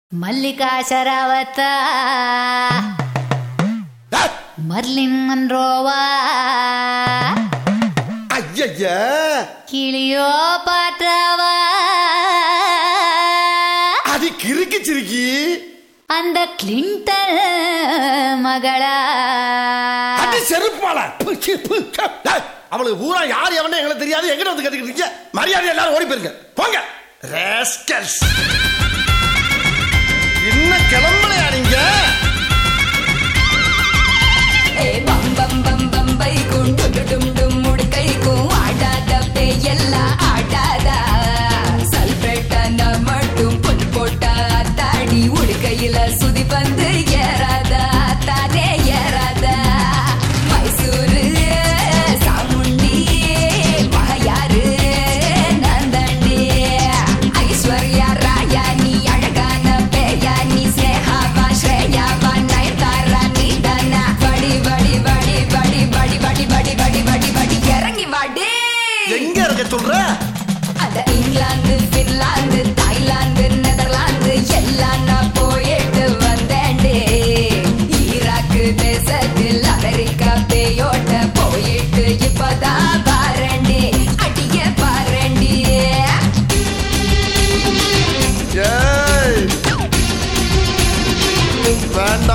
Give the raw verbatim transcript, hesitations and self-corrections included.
Mallika ஷராவத்தா Marilyn மன்ரோவா ஐயா கிளியோ பாட்டாவா அது கிறுக்கி சிறுக்கி அந்த கிளின்டன் மகளா அது செருப்பால அவளுக்கு பூரா யார் எவனே எங்களுக்கு தெரியாது. எங்கிட்ட வந்து கத்துக்கிட்டீங்க? மரியாதை எல்லாரும் ஓடி போயிருங்க போங்க. ராஸ்கல்ஸ் இன்னும் கிளம்பலையா நீங்க? ஏ பம் பம் பம் பம்பை குண்டு டும் டும் முடுக்கைக்கும் ஆடாத பேயெல்லாம் ஆடாதா. சல்பேட்டன மட்டும் பொன் போட்டா தாடி உடுக்கையில சுதி பந்து ஏறாதா தானே ஏறாதா. மைசூரு சாமுண்டி மகையாரு நந்தண்டி ஐஸ்வர்யா ராயா நீ அழகான பேயா நீ ஸ்னேகாவா ஸ்ரேயாவா நயன்தாரா நீ தானா. படி படி படி படி படி படி படி படி படி படி இறங்கி வாடி. எங்க இருக்க சொல்ற? அத இங்கிலாந்து பின்லாந்து தாய்லாந்து நெதர்லாந்து எல்லாம் நான் போயிட்டு வந்தேன்டே. ஈராக்கு தேசத்தில் அமெரிக்கா பேயோட்ட போயிட்டு இப்பதான் பாரண்டி அடிய பாரண்டி. ஏய் வேண்டாம்